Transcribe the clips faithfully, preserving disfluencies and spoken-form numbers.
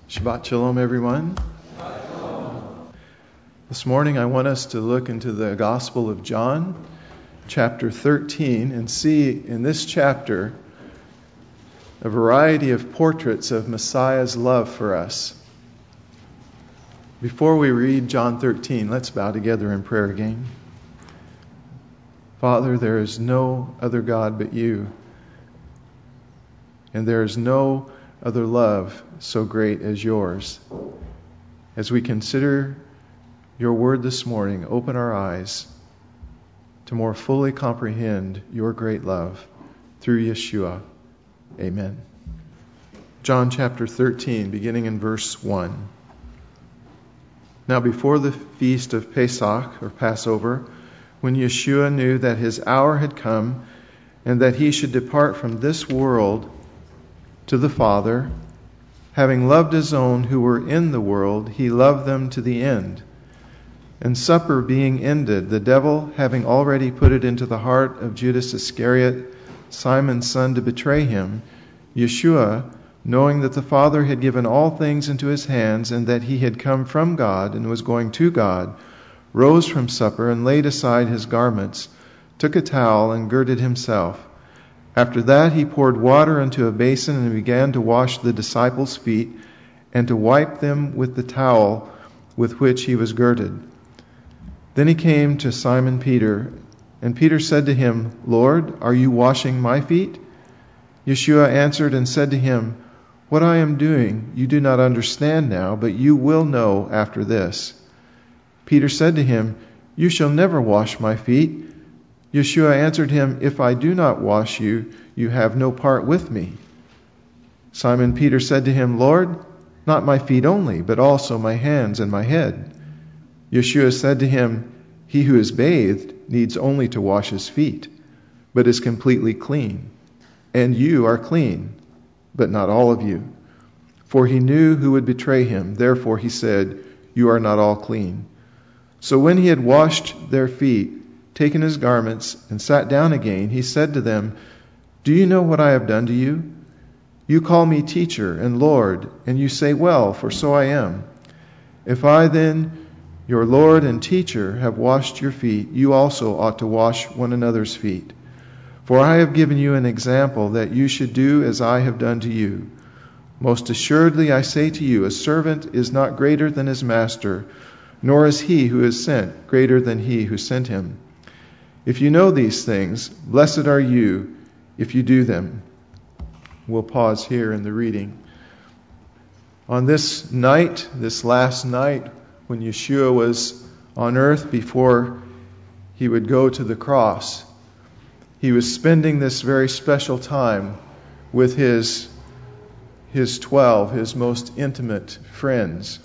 Shabbat Shalom, everyone. Shabbat Shalom. This morning I want us to look into the Gospel of John, chapter thirteen, and see in this chapter a variety of portraits of Messiah's love for us. Before we read John thirteen, let's bow together in prayer again. Father, there is no other God but you, and there is no other love so great as yours. As we consider your word this morning, open our eyes to more fully comprehend your great love through Yeshua. Amen. John chapter thirteen, beginning in verse one. Now before the feast of Pesach, or Passover, when Yeshua knew that his hour had come and that he should depart from this world to the Father, having loved his own who were in the world, he loved them to the end. And supper being ended, the devil, having already put it into the heart of Judas Iscariot, Simon's son, to betray him, Yeshua, knowing that the Father had given all things into his hands, and that he had come from God and was going to God, rose from supper and laid aside his garments, took a towel and girded himself. After that he poured water into a basin and began to wash the disciples' feet and to wipe them with the towel with which he was girded. Then he came to Simon Peter, and Peter said to him, Lord, are you washing my feet? Yeshua answered and said to him, What I am doing you do not understand now, but you will know after this. Peter said to him, You shall never wash my feet. Yeshua answered him, If I do not wash you, you have no part with me. Simon Peter said to him, Lord, not my feet only, but also my hands and my head. Yeshua said to him, He who is bathed needs only to wash his feet, but is completely clean. And you are clean, but not all of you. For he knew who would betray him. Therefore he said, You are not all clean. So when he had washed their feet, taken his garments, and sat down again, he said to them, Do you know what I have done to you? You call me teacher and Lord, and you say, Well, for so I am. If I then, your Lord and teacher, have washed your feet, you also ought to wash one another's feet. For I have given you an example that you should do as I have done to you. Most assuredly I say to you, a servant is not greater than his master, nor is he who is sent greater than he who sent him. If you know these things, blessed are you if you do them. We'll pause here in the reading. On this night, this last night, when Yeshua was on earth before he would go to the cross, he was spending this very special time with his, his twelve, his most intimate friends.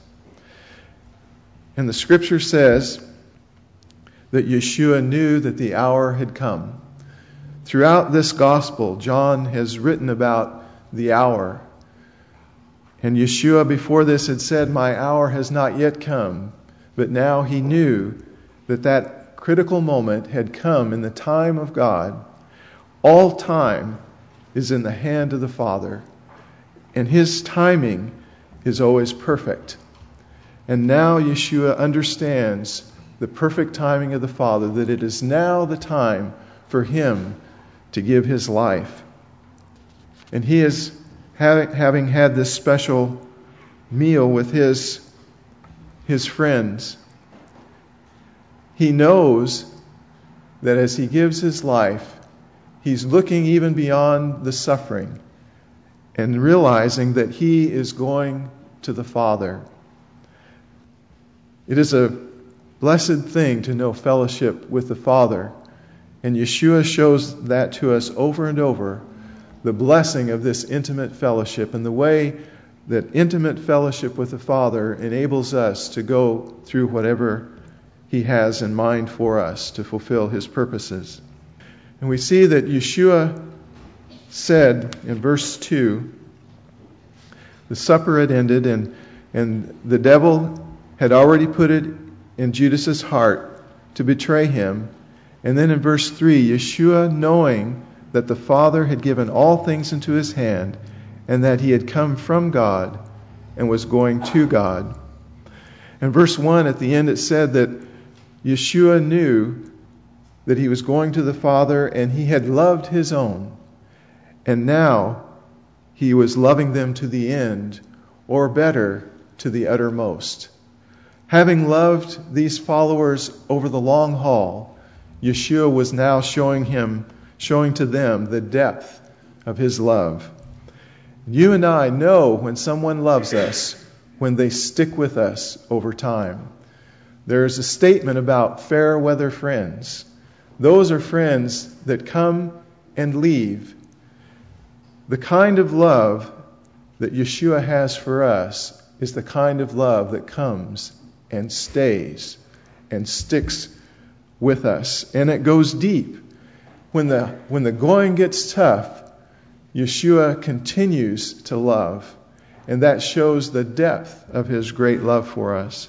And the scripture says that Yeshua knew that the hour had come. Throughout this gospel, John has written about the hour. And Yeshua before this had said, My hour has not yet come. But now he knew that that critical moment had come in the time of God. All time is in the hand of the Father. And his timing is always perfect. And now Yeshua understands the perfect timing of the Father, that it is now the time for him to give his life. And he is, having, having had this special meal with his, his friends, he knows that as he gives his life, he's looking even beyond the suffering and realizing that he is going to the Father. It is a blessed thing to know fellowship with the Father. And Yeshua shows that to us over and over, the blessing of this intimate fellowship and the way that intimate fellowship with the Father enables us to go through whatever he has in mind for us to fulfill his purposes. And we see that Yeshua said in verse two, the supper had ended and, and the devil had already put it in Judas's heart to betray him. And then in verse three, Yeshua, knowing that the Father had given all things into his hand and that he had come from God, and was going to God. In verse one, at the end, it said that Yeshua knew that he was going to the Father and he had loved his own. And now he was loving them to the end, or better, to the uttermost. Having loved these followers over the long haul, Yeshua was now showing him, showing to them the depth of his love. You and I know when someone loves us, when they stick with us over time. There's a statement about fair weather friends. Those are friends that come and leave. The kind of love that Yeshua has for us is the kind of love that comes and stays and sticks with us. And it goes deep. When the, when the going gets tough, Yeshua continues to love. And that shows the depth of his great love for us.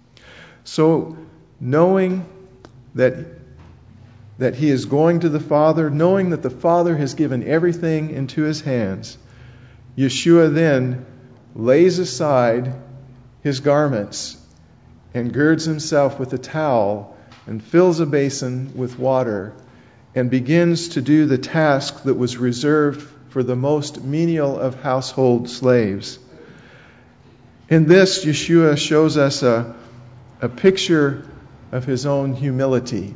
So, knowing that, that he is going to the Father, knowing that the Father has given everything into his hands, Yeshua then lays aside his garments and girds himself with a towel and fills a basin with water and begins to do the task that was reserved for the most menial of household slaves. In this, Yeshua shows us a, a picture of his own humility.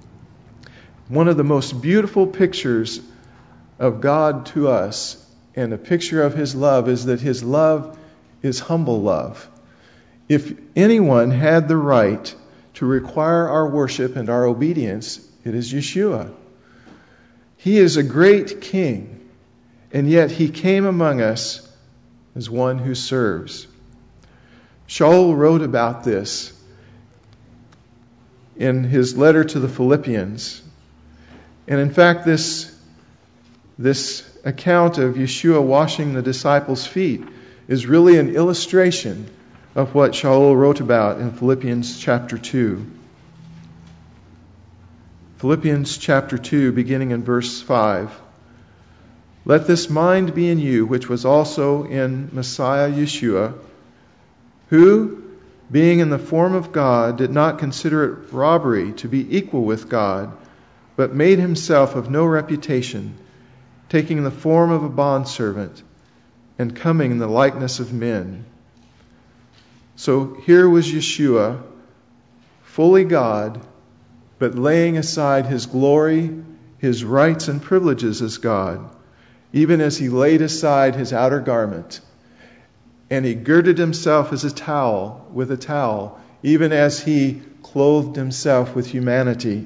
One of the most beautiful pictures of God to us and a picture of his love is that his love is humble love. If anyone had the right to require our worship and our obedience, it is Yeshua. He is a great king, and yet he came among us as one who serves. Shaul wrote about this in his letter to the Philippians. And in fact, this, this account of Yeshua washing the disciples' feet is really an illustration of what Shaul wrote about in Philippians chapter two. Philippians chapter two, beginning in verse five. Let this mind be in you, which was also in Messiah Yeshua, who, being in the form of God, did not consider it robbery to be equal with God, but made himself of no reputation, taking the form of a bondservant, and coming in the likeness of men. So here was Yeshua, fully God, but laying aside his glory, his rights and privileges as God, even as he laid aside his outer garment. And he girded himself as a towel, with a towel, even as he clothed himself with humanity.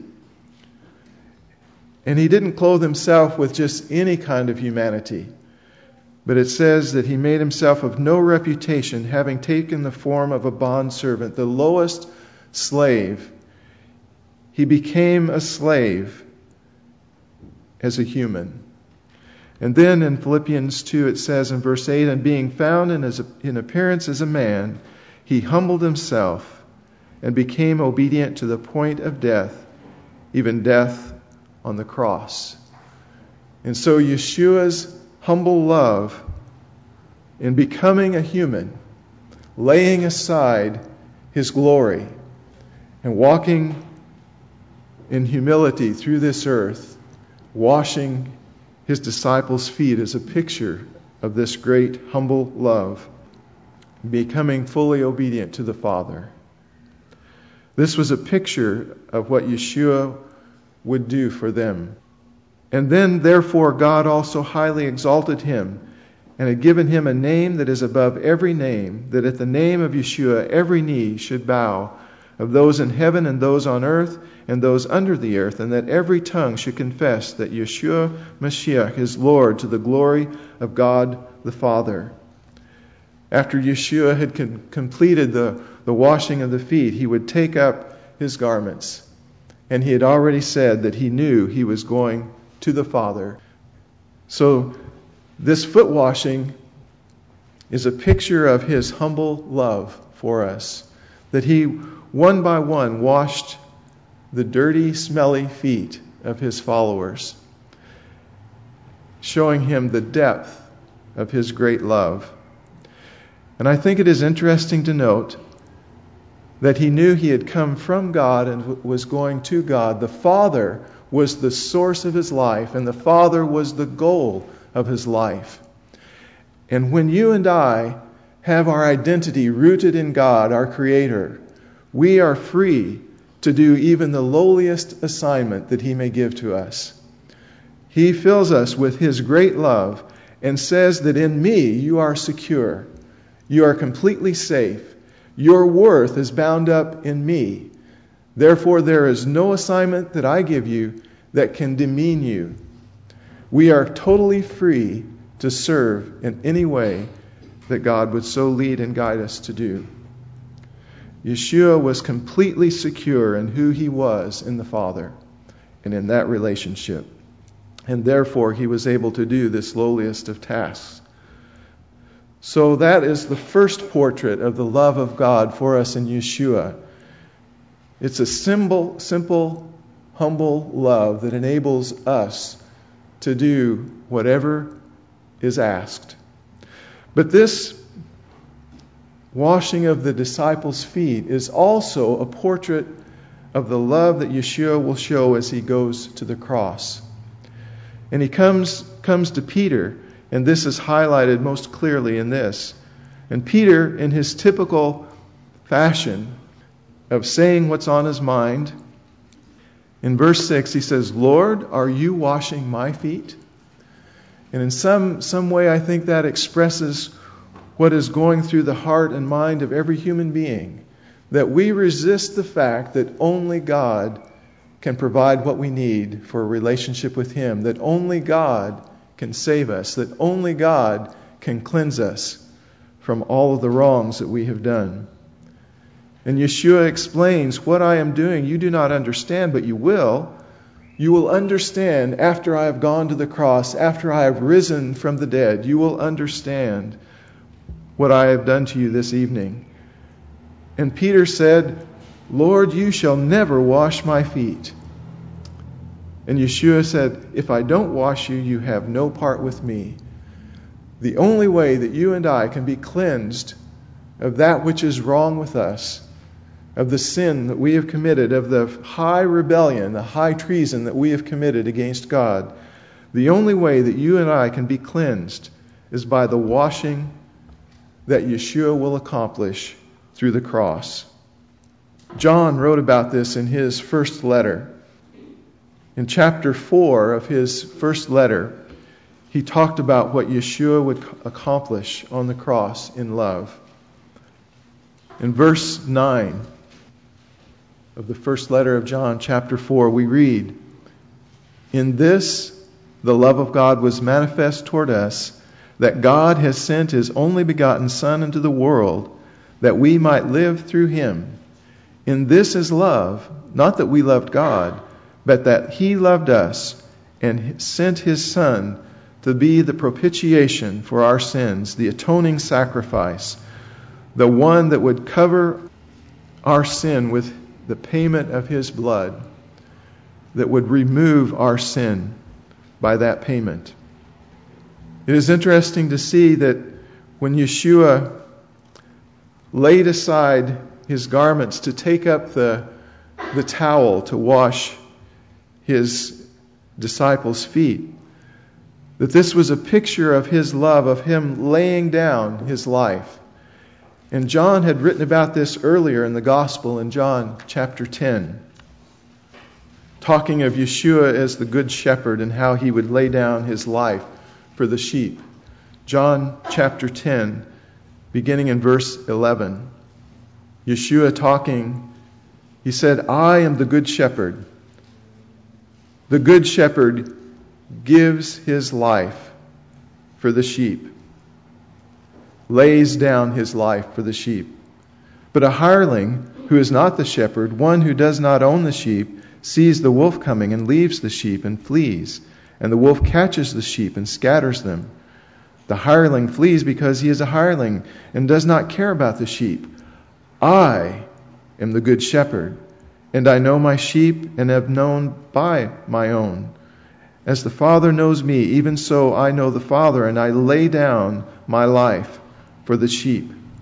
And he didn't clothe himself with just any kind of humanity. But it says that he made himself of no reputation, having taken the form of a bondservant, the lowest slave. He became a slave as a human. And then in Philippians two it says in verse eight, and being found in, his, in appearance as a man, he humbled himself and became obedient to the point of death, even death on the cross. And so Yeshua's humble love in becoming a human, laying aside his glory and walking in humility through this earth, washing his disciples' feet is a picture of this great humble love, becoming fully obedient to the Father. This was a picture of what Yeshua would do for them. And then, therefore, God also highly exalted him and had given him a name that is above every name, that at the name of Yeshua every knee should bow, of those in heaven and those on earth and those under the earth, and that every tongue should confess that Yeshua Mashiach is Lord, to the glory of God the Father. After Yeshua had con- completed the, the washing of the feet, he would take up his garments. And he had already said that he knew he was going to the Father. So this foot washing is a picture of his humble love for us, that he one by one washed the dirty, smelly feet of his followers, showing him the depth of his great love. And I think it is interesting to note that he knew he had come from God and was going to God. The Father was the source of his life, and the Father was the goal of his life. And when you and I have our identity rooted in God, our Creator, we are free to do even the lowliest assignment that he may give to us. He fills us with his great love and says that in me you are secure. You are completely safe. Your worth is bound up in me. Therefore, there is no assignment that I give you that can demean you. We are totally free to serve in any way that God would so lead and guide us to do. Yeshua was completely secure in who he was in the Father and in that relationship. And therefore, he was able to do this lowliest of tasks. So that is the first portrait of the love of God for us in Yeshua. It's a symbol, simple, humble love that enables us to do whatever is asked. But this washing of the disciples' feet is also a portrait of the love that Yeshua will show as he goes to the cross. And he comes, comes to Peter, and this is highlighted most clearly in this. And Peter, in his typical fashion of saying what's on his mind, in verse six he says, "Lord, are you washing my feet?" And in some, some way I think that expresses what is going through the heart and mind of every human being, that we resist the fact that only God can provide what we need for a relationship with him, that only God can save us, that only God can cleanse us from all of the wrongs that we have done. And Yeshua explains, what I am doing you do not understand, but you will. You will understand after I have gone to the cross, after I have risen from the dead. You will understand what I have done to you this evening. And Peter said, "Lord, you shall never wash my feet." And Yeshua said, "If I don't wash you, you have no part with me." The only way that you and I can be cleansed of that which is wrong with us, of the sin that we have committed, of the high rebellion, the high treason that we have committed against God, the only way that you and I can be cleansed is by the washing that Yeshua will accomplish through the cross. John wrote about this in his first letter. In chapter four of his first letter, he talked about what Yeshua would accomplish on the cross in love. In verse nine of the first letter of John, chapter four, we read, "In this the love of God was manifest toward us, that God has sent his only begotten Son into the world, that we might live through him. In this is love, not that we loved God, but that he loved us and sent his Son to be the propitiation for our sins, the atoning sacrifice, the one that would cover our sin with the payment of his blood, that would remove our sin by that payment." It is interesting to see that when Yeshua laid aside his garments to take up the, the towel to wash his disciples' feet, that this was a picture of his love, of him laying down his life. And John had written about this earlier in the Gospel in John chapter ten, talking of Yeshua as the Good Shepherd and how he would lay down his life for the sheep. John chapter ten, beginning in verse eleven. Yeshua talking, he said, "I am the Good Shepherd. The Good Shepherd gives his life for the sheep, lays down his life for the sheep. But a hireling who is not the shepherd, one who does not own the sheep, sees the wolf coming and leaves the sheep and flees. And the wolf catches the sheep and scatters them. The hireling flees because he is a hireling and does not care about the sheep. I am the good shepherd, and I know my sheep and have known by my own. As the Father knows me, even so I know the Father, and I lay down my life for the sheep.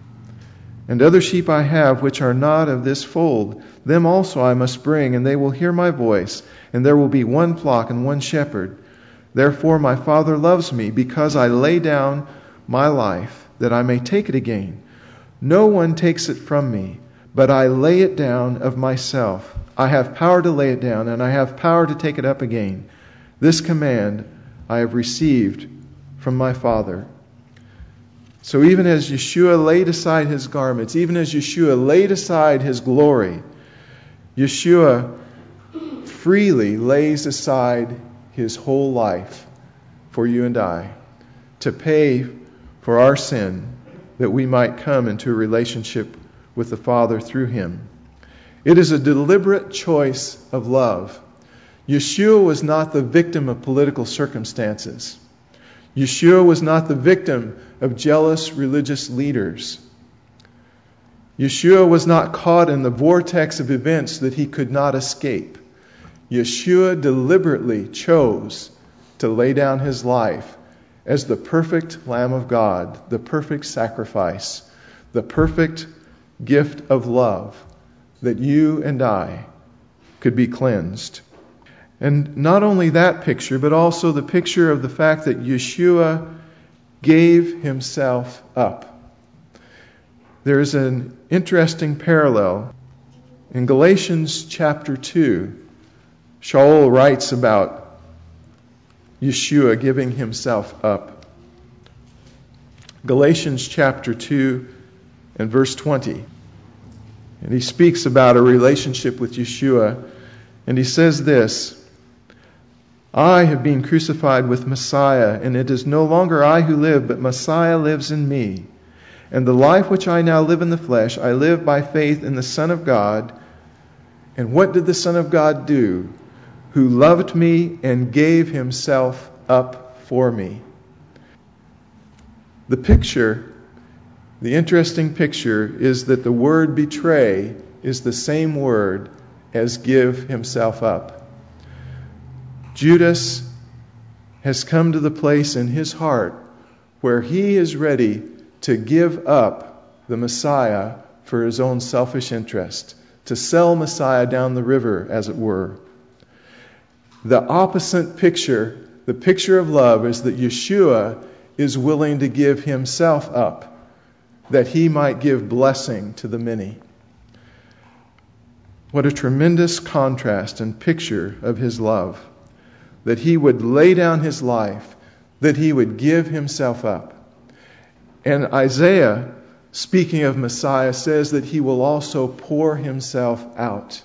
And other sheep I have which are not of this fold. Them also I must bring, and they will hear my voice. And there will be one flock and one shepherd. Therefore my Father loves me, because I lay down my life, that I may take it again. No one takes it from me, but I lay it down of myself. I have power to lay it down, and I have power to take it up again. This command I have received from my Father. So even as Yeshua laid aside his garments, even as Yeshua laid aside his glory, Yeshua freely lays aside his whole life for you and I, to pay for our sin, that we might come into a relationship with the Father through him. It is a deliberate choice of love. Yeshua was not the victim of political circumstances. Yeshua was not the victim of jealous religious leaders. Yeshua was not caught in the vortex of events that he could not escape. Yeshua deliberately chose to lay down his life as the perfect Lamb of God, the perfect sacrifice, the perfect gift of love, that you and I could be cleansed. And not only that picture, but also the picture of the fact that Yeshua gave himself up. There's an interesting parallel. In Galatians chapter two, Shaul writes about Yeshua giving himself up. Galatians chapter two and verse twenty. And he speaks about a relationship with Yeshua. And he says this: I have been crucified with Messiah, and it is no longer I who live, but Messiah lives in me. And the life which I now live in the flesh, I live by faith in the Son of God. And what did the Son of God do? Who loved me and gave himself up for me. The picture, the interesting picture, is that the word betray is the same word as give himself up. Judas has come to the place in his heart where he is ready to give up the Messiah for his own selfish interest, to sell Messiah down the river, as it were. The opposite picture, the picture of love, is that Yeshua is willing to give himself up, that he might give blessing to the many. What a tremendous contrast and picture of his love. That he would lay down his life, that he would give himself up. And Isaiah, speaking of Messiah, says that he will also pour himself out.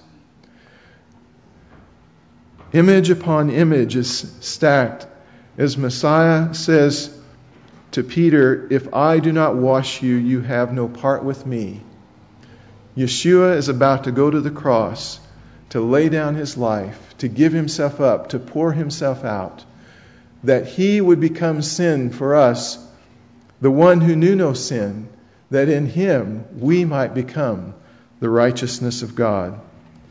Image upon image is stacked as Messiah says to Peter, if I do not wash you, you have no part with me. Yeshua is about to go to the cross, to lay down his life, to give himself up, to pour himself out, that he would become sin for us, the one who knew no sin, that in him we might become the righteousness of God.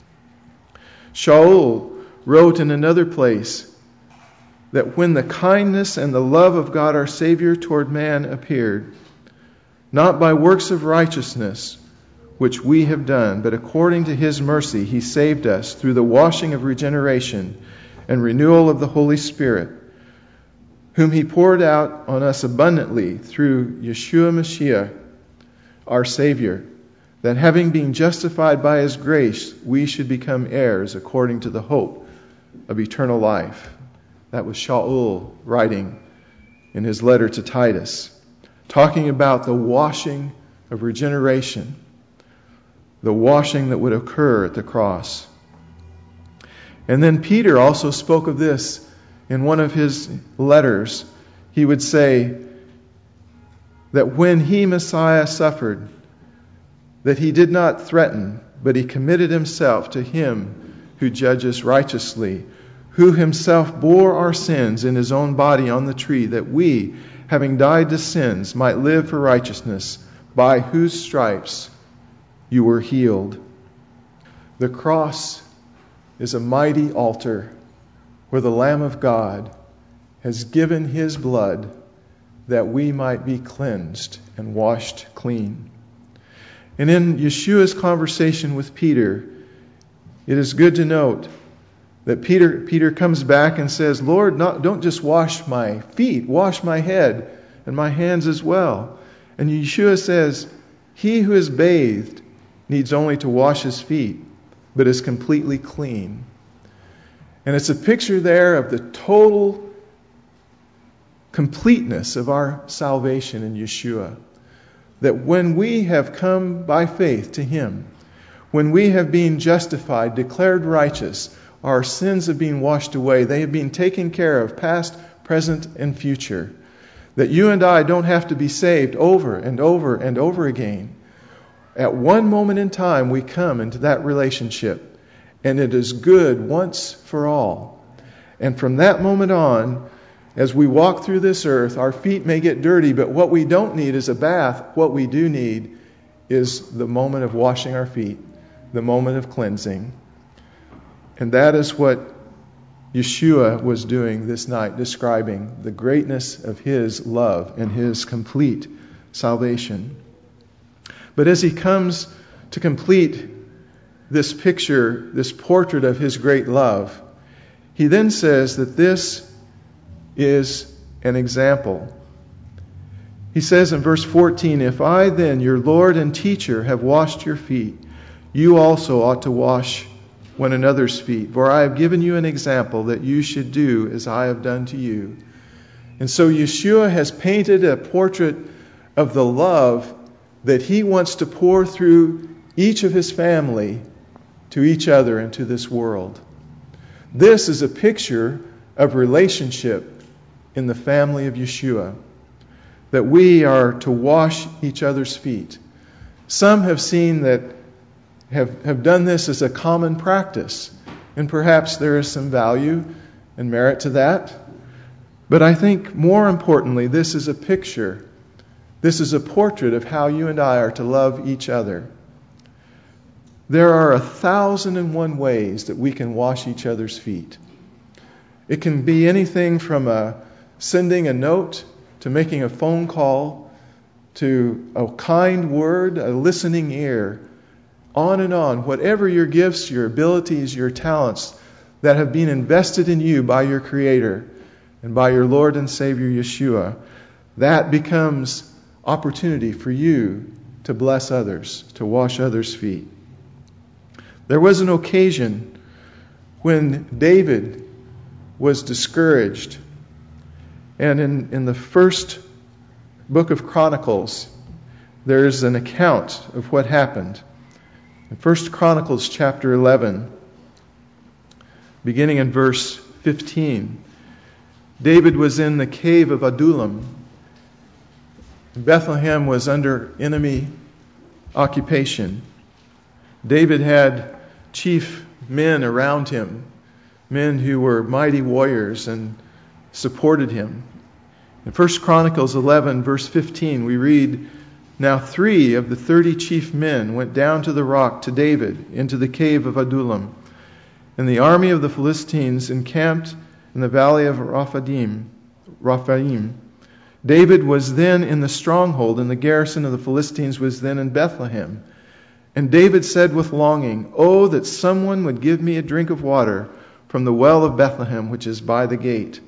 Shaul wrote in another place that when the kindness and the love of God our Savior toward man appeared, not by works of righteousness which we have done, but according to his mercy he saved us through the washing of regeneration and renewal of the Holy Spirit, whom he poured out on us abundantly through Yeshua Mashiach, our Savior, that having been justified by his grace, we should become heirs according to the hope of eternal life. That was Shaul writing in his letter to Titus, talking about the washing of regeneration, the washing that would occur at the cross. And then Peter also spoke of this in one of his letters. He would say that when he, Messiah, suffered, that he did not threaten, but he committed himself to him who judges righteously, who himself bore our sins in his own body on the tree, that we, having died to sins, might live for righteousness, by whose stripes you were healed. The cross is a mighty altar where the Lamb of God has given his blood that we might be cleansed and washed clean. And in Yeshua's conversation with Peter, it is good to note that Peter, Peter comes back and says, Lord, not, don't just wash my feet, wash my head and my hands as well. And Yeshua says, he who is bathed needs only to wash his feet, but is completely clean. And it's a picture there of the total completeness of our salvation in Yeshua. That when we have come by faith to him, when we have been justified, declared righteous, our sins have been washed away, they have been taken care of, past, present, and future. That you and I don't have to be saved over and over and over again. At one moment in time, we come into that relationship, and it is good once for all. And from that moment on, as we walk through this earth, our feet may get dirty, but what we don't need is a bath. What we do need is the moment of washing our feet, the moment of cleansing. And that is what Yeshua was doing this night, describing the greatness of his love and his complete salvation. But as he comes to complete this picture, this portrait of his great love, he then says that this is an example. He says in verse fourteen, if I then, your Lord and teacher, have washed your feet, you also ought to wash one another's feet. For I have given you an example that you should do as I have done to you. And so Yeshua has painted a portrait of the love that he wants to pour through each of his family to each other and to this world. This is a picture of relationship in the family of Yeshua, that we are to wash each other's feet. Some have seen that, have, have done this as a common practice, and perhaps there is some value and merit to that. But I think more importantly, this is a picture, this is a portrait of how you and I are to love each other. There are a thousand and one ways that we can wash each other's feet. It can be anything from a, sending a note, to making a phone call, to a kind word, a listening ear, on and on. Whatever your gifts, your abilities, your talents that have been invested in you by your Creator and by your Lord and Savior Yeshua, that becomes opportunity for you to bless others, to wash others' feet. There was an occasion when David was discouraged. And in, in the first book of Chronicles, there's an account of what happened. In First Chronicles chapter eleven, beginning in verse fifteen, David was in the cave of Adullam. Bethlehem was under enemy occupation. David had chief men around him, men who were mighty warriors and supported him. In First Chronicles eleven, verse fifteen, we read, now three of the thirty chief men went down to the rock to David into the cave of Adullam. And the army of the Philistines encamped in the valley of Rephaim. Rephaim. David was then in the stronghold, and the garrison of the Philistines was then in Bethlehem. And David said with longing, oh, that someone would give me a drink of water from the well of Bethlehem, which is by the gate.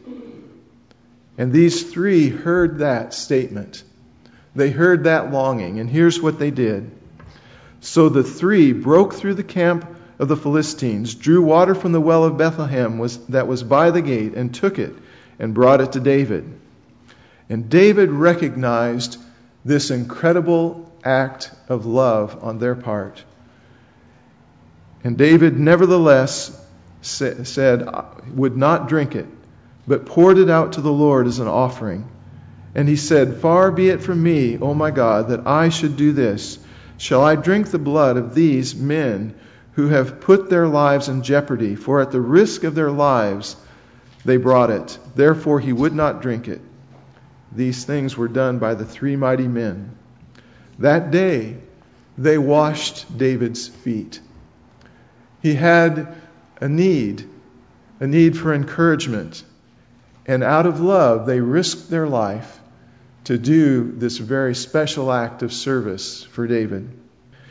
And these three heard that statement. They heard that longing, and here's what they did. So the three broke through the camp of the Philistines, drew water from the well of Bethlehem was, that was by the gate, and took it and brought it to David. And David recognized this incredible act of love on their part. And David nevertheless sa- said, would not drink it, but poured it out to the Lord as an offering. And he said, far be it from me, O my God, that I should do this. Shall I drink the blood of these men who have put their lives in jeopardy? For at the risk of their lives they brought it. Therefore he would not drink it. These things were done by the three mighty men. That day they washed David's feet. He had a need, a need for encouragement. And out of love, they risked their life to do this very special act of service for David.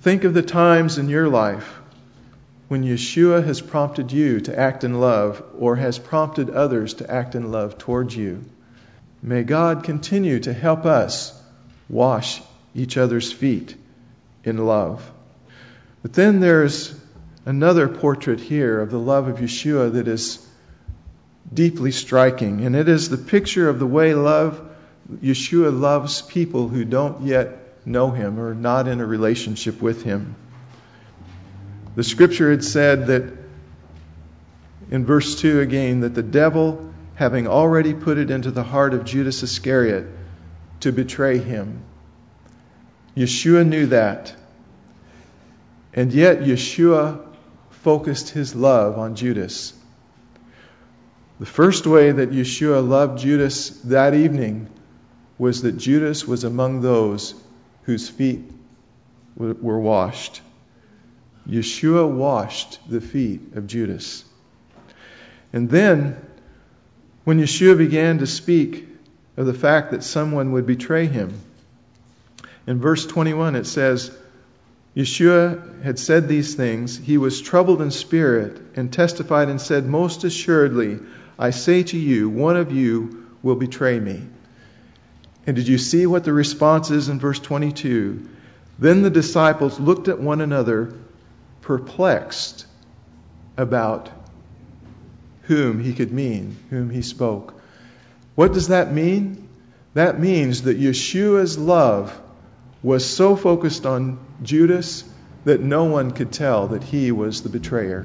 Think of the times in your life when Yeshua has prompted you to act in love or has prompted others to act in love towards you. May God continue to help us wash each other's feet in love. But then there's another portrait here of the love of Yeshua that is deeply striking, and it is the picture of the way love Yeshua loves people who don't yet know Him or not in a relationship with Him. The scripture had said that in verse two again, that the devil, having already put it into the heart of Judas Iscariot to betray Him. Yeshua knew that. And yet Yeshua focused His love on Judas. The first way that Yeshua loved Judas that evening was that Judas was among those whose feet were washed. Yeshua washed the feet of Judas. And then, when Yeshua began to speak of the fact that someone would betray Him, in verse twenty-one it says, Yeshua had said these things. He was troubled in spirit and testified and said, most assuredly, I say to you, one of you will betray me. And did you see what the response is in verse twenty-two? Then the disciples looked at one another, perplexed about whom He could mean, whom He spoke. What does that mean? That means that Yeshua's love was so focused on Judas that no one could tell that he was the betrayer.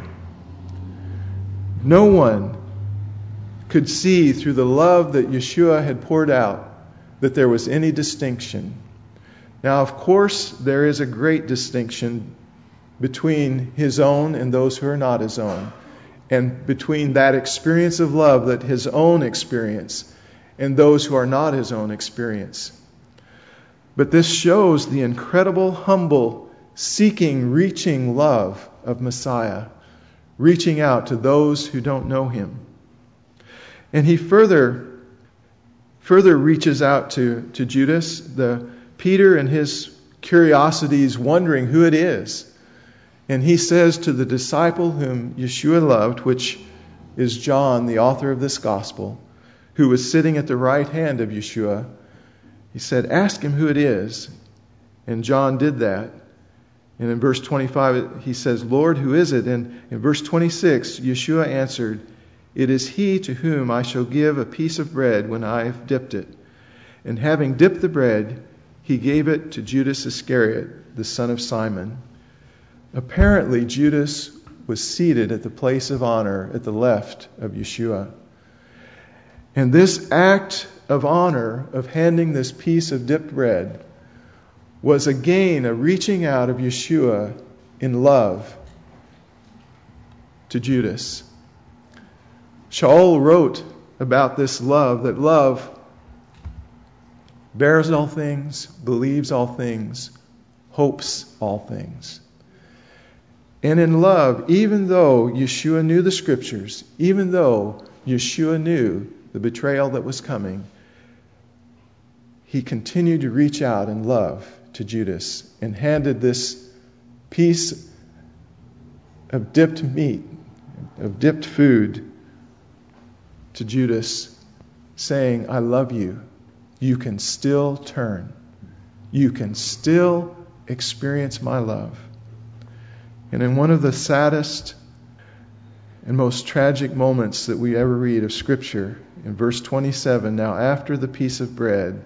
No one could see through the love that Yeshua had poured out that there was any distinction. Now, of course, there is a great distinction between His own and those who are not His own, and between that experience of love that His own experience and those who are not His own experience. But this shows the incredible, humble, seeking, reaching love of Messiah, reaching out to those who don't know Him. And He further, further reaches out to, to Judas, the Peter and his curiosities wondering who it is. And he says to the disciple whom Yeshua loved, which is John, the author of this gospel, who was sitting at the right hand of Yeshua, he said, ask him who it is. And John did that. And in verse twenty-five, he says, Lord, who is it? And in verse twenty-six, Yeshua answered, it is he to whom I shall give a piece of bread when I have dipped it. And having dipped the bread, He gave it to Judas Iscariot, the son of Simon. Apparently, Judas was seated at the place of honor at the left of Yeshua. And this act of honor, of handing this piece of dipped bread, was again a reaching out of Yeshua in love to Judas. Shaul wrote about this love, that love bears all things, believes all things, hopes all things. And in love, even though Yeshua knew the Scriptures, even though Yeshua knew the betrayal that was coming, He continued to reach out in love to Judas and handed this piece of dipped meat, of dipped food to Judas, saying, I love you. You can still turn. You can still experience my love. And in one of the saddest and most tragic moments that we ever read of Scripture, in verse twenty-seven, now after the piece of bread,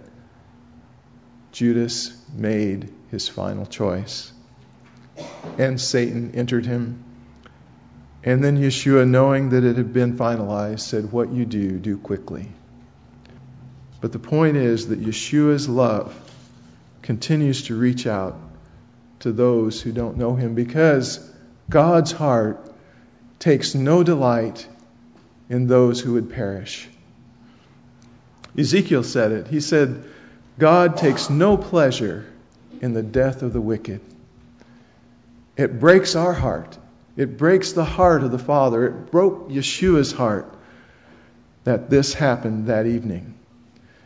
Judas made his final choice. And Satan entered him. And then Yeshua, knowing that it had been finalized, said, what you do, do quickly. But the point is that Yeshua's love continues to reach out to those who don't know Him, because God's heart takes no delight in those who would perish. Ezekiel said it. He said, God takes no pleasure in the death of the wicked. It breaks our heart. It breaks the heart of the Father. It broke Yeshua's heart that this happened that evening.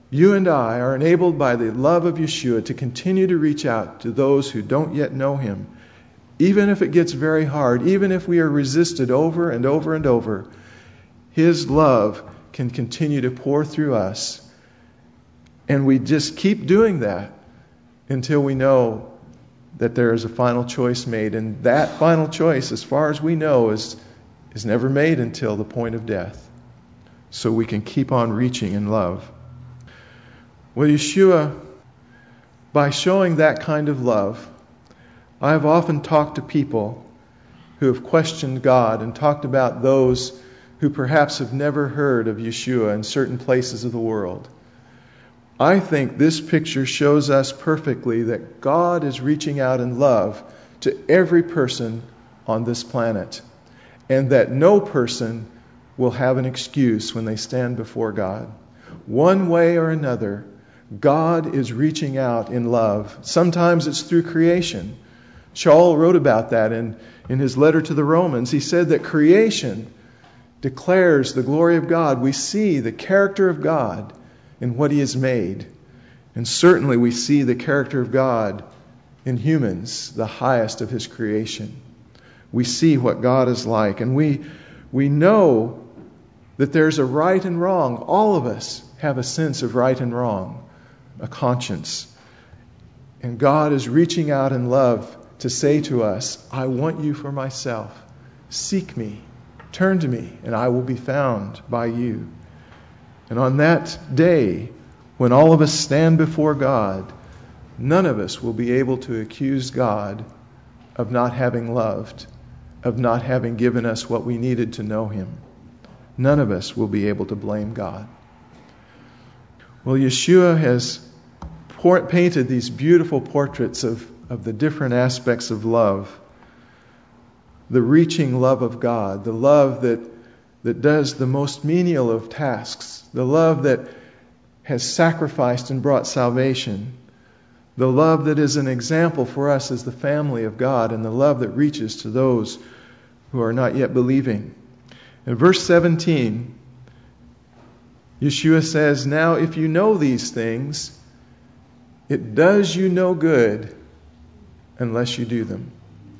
you and I are enabled by the love of Yeshua to continue to reach out to those who don't yet know Him. Even if it gets very hard, even if we are resisted over and over and over, His love can continue to pour through us. And we just keep doing that until we know that there is a final choice made. And that final choice, as far as we know, is, is never made until the point of death. So we can keep on reaching in love. Well, Yeshua, by showing that kind of love, I have often talked to people who have questioned God and talked about those who perhaps have never heard of Yeshua in certain places of the world. I think this picture shows us perfectly that God is reaching out in love to every person on this planet, and that no person will have an excuse when they stand before God. One way or another, God is reaching out in love. Sometimes it's through creation. Shaul wrote about that in, in his letter to the Romans. He said that creation declares the glory of God. We see the character of God in what He has made. And certainly we see the character of God in humans, the highest of His creation. We see what God is like. And we, we know that there's a right and wrong. All of us have a sense of right and wrong, a conscience. And God is reaching out in love to say to us, I want you for myself. Seek me. Turn to me, and I will be found by you. And on that day, when all of us stand before God, none of us will be able to accuse God of not having loved, of not having given us what we needed to know Him. None of us will be able to blame God. Well, Yeshua has por- painted these beautiful portraits of, of the different aspects of love. The reaching love of God, the love that, that does the most menial of tasks, the love that has sacrificed and brought salvation, the love that is an example for us as the family of God, and the love that reaches to those who are not yet believing. In verse seventeen, Yeshua says, now if you know these things, it does you no good unless you do them.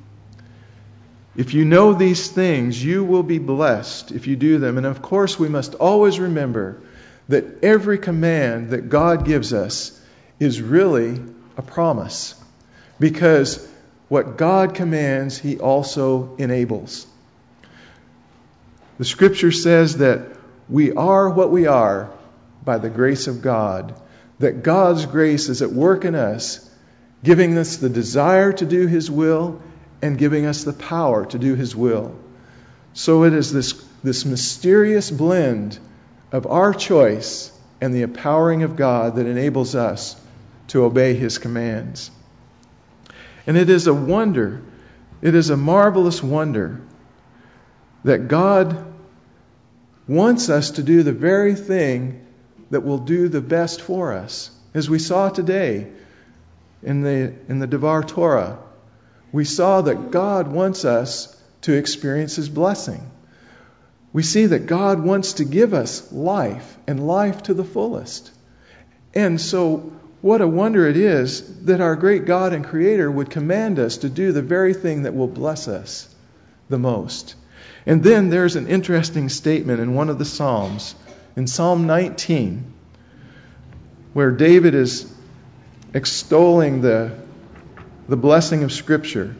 If you know these things, you will be blessed if you do them. And of course, we must always remember that every command that God gives us is really a promise. Because what God commands, He also enables. The Scripture says that we are what we are by the grace of God. That God's grace is at work in us, giving us the desire to do His will and giving us the power to do His will. So it is this, this mysterious blend of our choice and the empowering of God that enables us to obey His commands. And it is a wonder, it is a marvelous wonder that God wants us to do the very thing that will do the best for us. As we saw today in the, in the Devar Torah, we saw that God wants us to experience His blessing. We see that God wants to give us life, and life to the fullest. And so, what a wonder it is that our great God and Creator would command us to do the very thing that will bless us the most. And then there's an interesting statement in one of the Psalms, in Psalm nineteen, where David is extolling the The blessing of Scripture.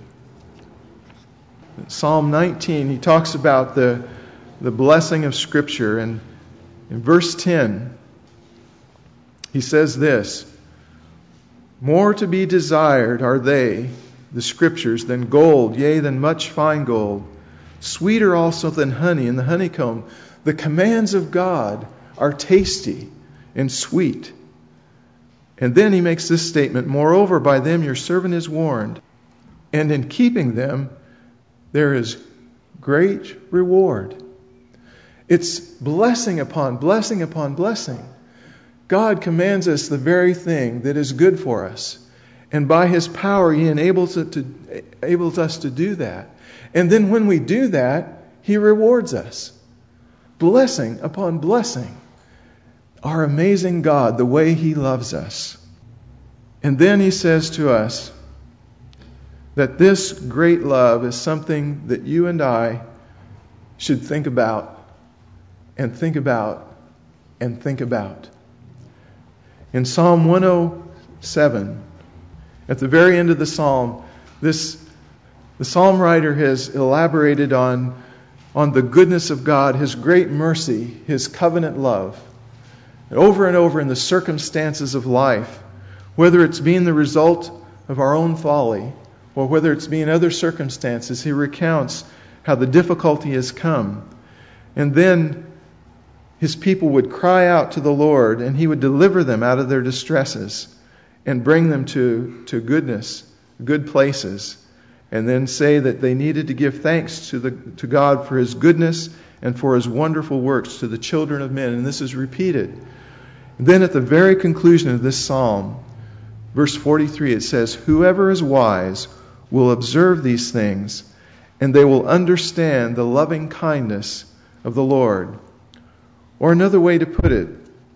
In Psalm nineteen, he talks about the, the blessing of Scripture. And in verse ten, he says this, more to be desired are they, the Scriptures, than gold, yea, than much fine gold, sweeter also than honey in the honeycomb. The commands of God are tasty and sweet. And then he makes this statement, moreover, by them your servant is warned, and in keeping them there is great reward. It's blessing upon blessing upon blessing. God commands us the very thing that is good for us. And by His power, He enables, it to, enables us to do that. And then when we do that, He rewards us. Blessing upon blessing. our amazing God, the way He loves us. And then He says to us that this great love is something that you and I should think about and think about and think about. In Psalm one oh seven, at the very end of the psalm, this the psalm writer has elaborated on, on the goodness of God, His great mercy, His covenant love. And over and over in the circumstances of life, whether it's being the result of our own folly or whether it's being other circumstances, he recounts how the difficulty has come. And then His people would cry out to the Lord, and He would deliver them out of their distresses and bring them to, to goodness, good places, and then say that they needed to give thanks to the to God for His goodness and for His wonderful works to the children of men. And this is repeated. And then at the very conclusion of this psalm, verse forty-three, it says, "Whoever is wise will observe these things, and they will understand the loving kindness of the Lord." Or another way to put it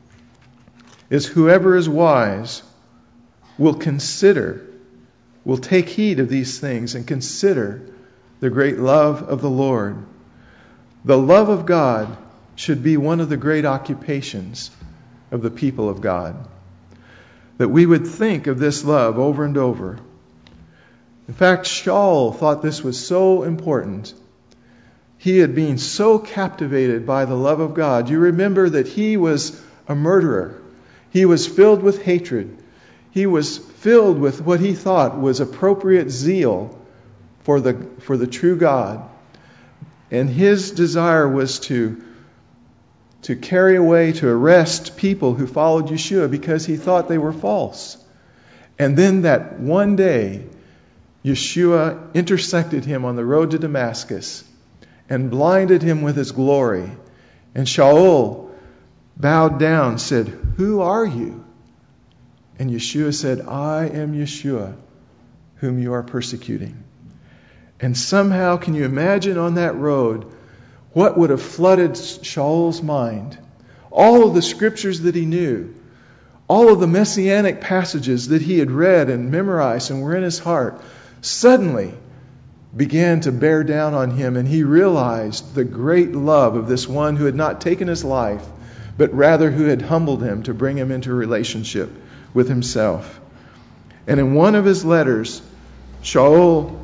is, whoever is wise will consider, will take heed of these things and consider the great love of the Lord. The love of God should be one of the great occupations of the people of God. That we would think of this love over and over. In fact, Shaul thought this was so important. He had been so captivated by the love of God. You remember that he was a murderer. He was filled with hatred. He was filled with what he thought was appropriate zeal for the, for the true God. And his desire was to, to carry away, to arrest people who followed Yeshua because he thought they were false. And then that one day, Yeshua intersected him on the road to Damascus and blinded him with His glory. And Shaul bowed down, said, "Who are you?" And Yeshua said, "I am Yeshua, whom you are persecuting." And somehow, can you imagine on that road what would have flooded Shaul's mind? All of the scriptures that he knew, all of the messianic passages that he had read and memorized and were in his heart, suddenly began to bear down on him, and he realized the great love of this one who had not taken his life, but rather who had humbled him to bring him into a relationship with himself. And in one of his letters, Shaul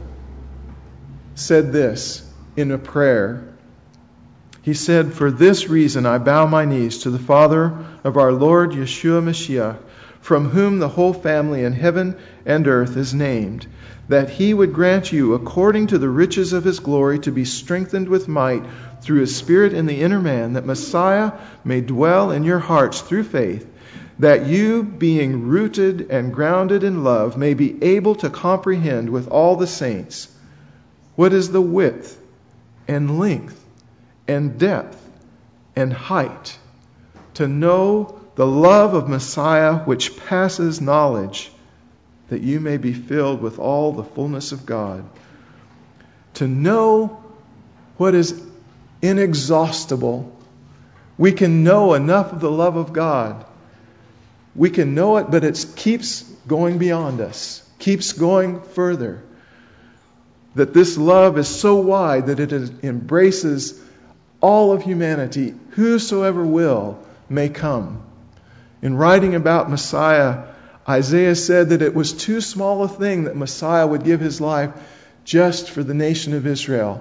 said this in a prayer. He said, "For this reason I bow my knees to the Father of our Lord Yeshua Mashiach, from whom the whole family in heaven and earth is named, that He would grant you, according to the riches of His glory, to be strengthened with might through His Spirit in the inner man, that Messiah may dwell in your hearts through faith, that you, being rooted and grounded in love, may be able to comprehend with all the saints what is the width and length and depth and height, to know the love of Messiah which passes knowledge, that you may be filled with all the fullness of God." To know what is inexhaustible. We can know enough of the love of God. We can know it, but it keeps going beyond us, keeps going further. That this love is so wide that it embraces all of humanity. Whosoever will may come. In writing about Messiah, Isaiah said that it was too small a thing that Messiah would give His life just for the nation of Israel.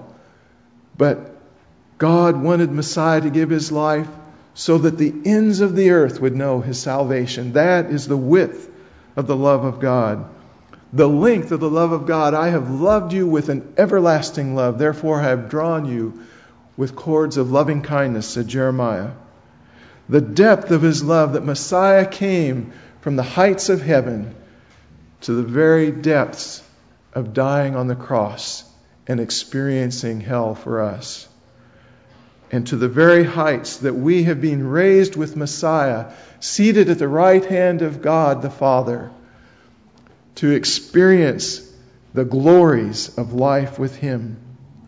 But God wanted Messiah to give His life so that the ends of the earth would know His salvation. That is the width of the love of God. The length of the love of God. "I have loved you with an everlasting love. Therefore I have drawn you with cords of loving kindness," said Jeremiah. The depth of His love, that Messiah came from the heights of heaven to the very depths of dying on the cross and experiencing hell for us. And to the very heights that we have been raised with Messiah, seated at the right hand of God the Father, to experience the glories of life with Him.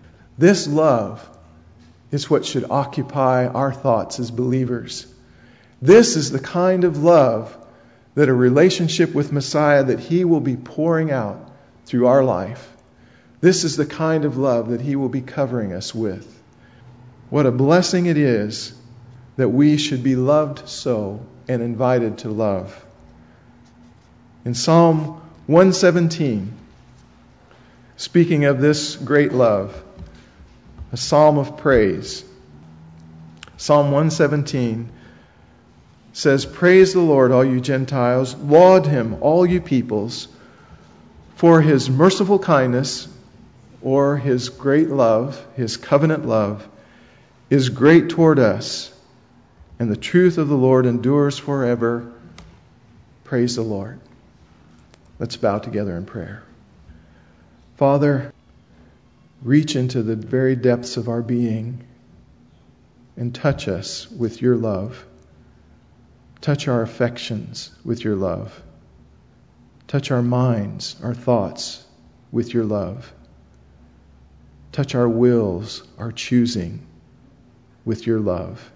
This love is what should occupy our thoughts as believers. This is the kind of love that a relationship with Messiah that He will be pouring out through our life. This is the kind of love that He will be covering us with. What a blessing it is that we should be loved so and invited to love. In Psalm one seventeen, speaking of this great love, a psalm of praise, Psalm one seventeen says, "Praise the Lord, all you Gentiles. Laud Him, all you peoples. For His merciful kindness," or His great love, His covenant love, "is great toward us, and the truth of the Lord endures forever." Praise the Lord. Let's bow together in prayer. Father, reach into the very depths of our being and touch us with your love. Touch our affections with your love. Touch our minds, our thoughts with your love. Touch our wills, our choosing with your love.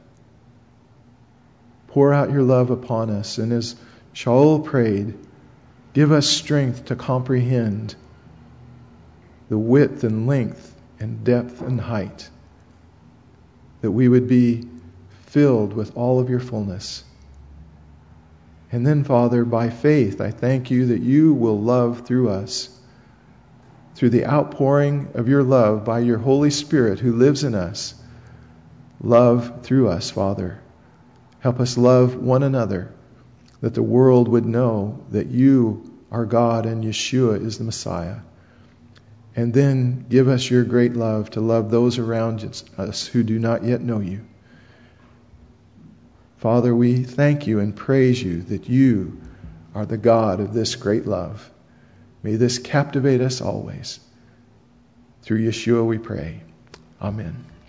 Pour out your love upon us, and as Shaul prayed, give us strength to comprehend the width and length and depth and height, that we would be filled with all of your fullness. And then, Father, by faith, I thank you that you will love through us, through the outpouring of your love by your Holy Spirit who lives in us. Love through us, Father. Help us love one another, that the world would know that you are God and Yeshua is the Messiah. And then give us your great love to love those around us who do not yet know you. Father, we thank you and praise you that you are the God of this great love. May this captivate us always. Through Yeshua we pray. Amen.